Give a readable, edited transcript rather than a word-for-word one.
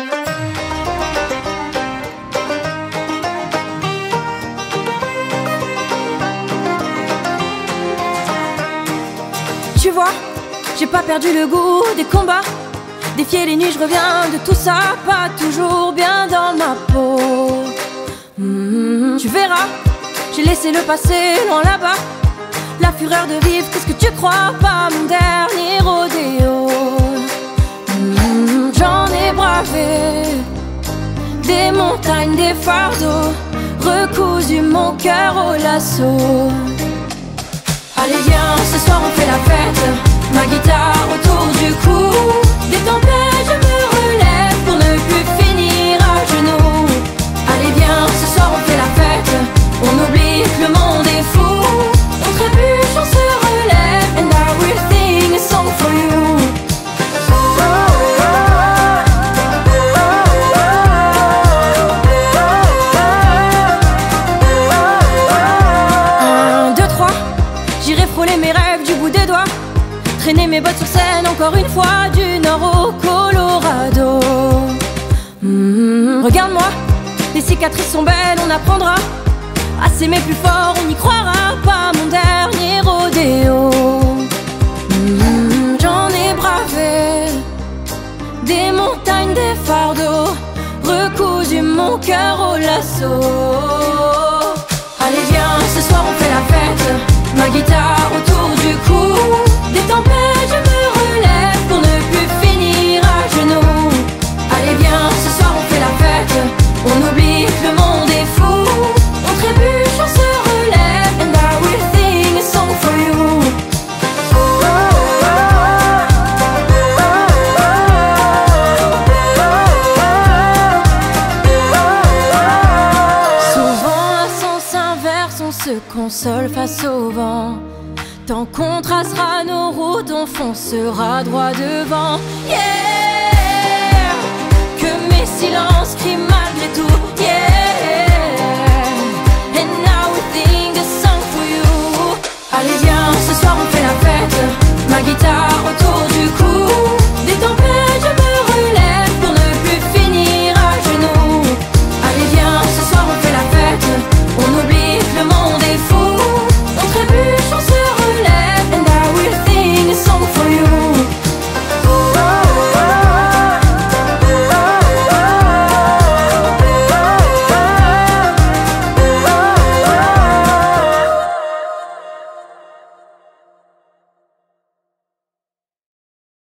Tu vois, j'ai pas perdu le goût des combats. Défier les nuits, je reviens de tout ça, pas toujours bien dans ma peau. Tu verras, j'ai laissé le passé loin là-bas. La fureur de vivre, qu'est-ce que tu crois, pas mon dernier rodéo. J'en ai bravé des montagnes, des fardeaux, recousu mon cœur au lasso. Allez viens, ce soir on fait la fête, ma guitare autour du cou. Des tempêtes, je me relève pour ne plus finir à genoux. Allez viens, ce soir on fait la fête, on oublie que le monde est fou. On trébuche, on se relève, and I will sing a song for you. J'irai frôler mes rêves du bout des doigts, traîner mes bottes sur scène encore une fois, du nord au Colorado. Regarde-moi, les cicatrices sont belles, on apprendra à s'aimer plus fort, on y croira, pas mon dernier rodéo. J'en ai bravé des montagnes, des fardeaux, recousu mon cœur au lasso. Allez viens, ce soir on fait la fête, ma guitare autour du cou. Des tempêtes, je me relève pour ne plus finir à genoux. Allez viens, ce soir on fait la fête, on oublie que le monde est fou. On trébuche, on se relève, and I will sing a song for you. Souvent à sens inverse, on se console face au vent. Tant qu'on tracera nos routes, on foncera droit devant. Yeah!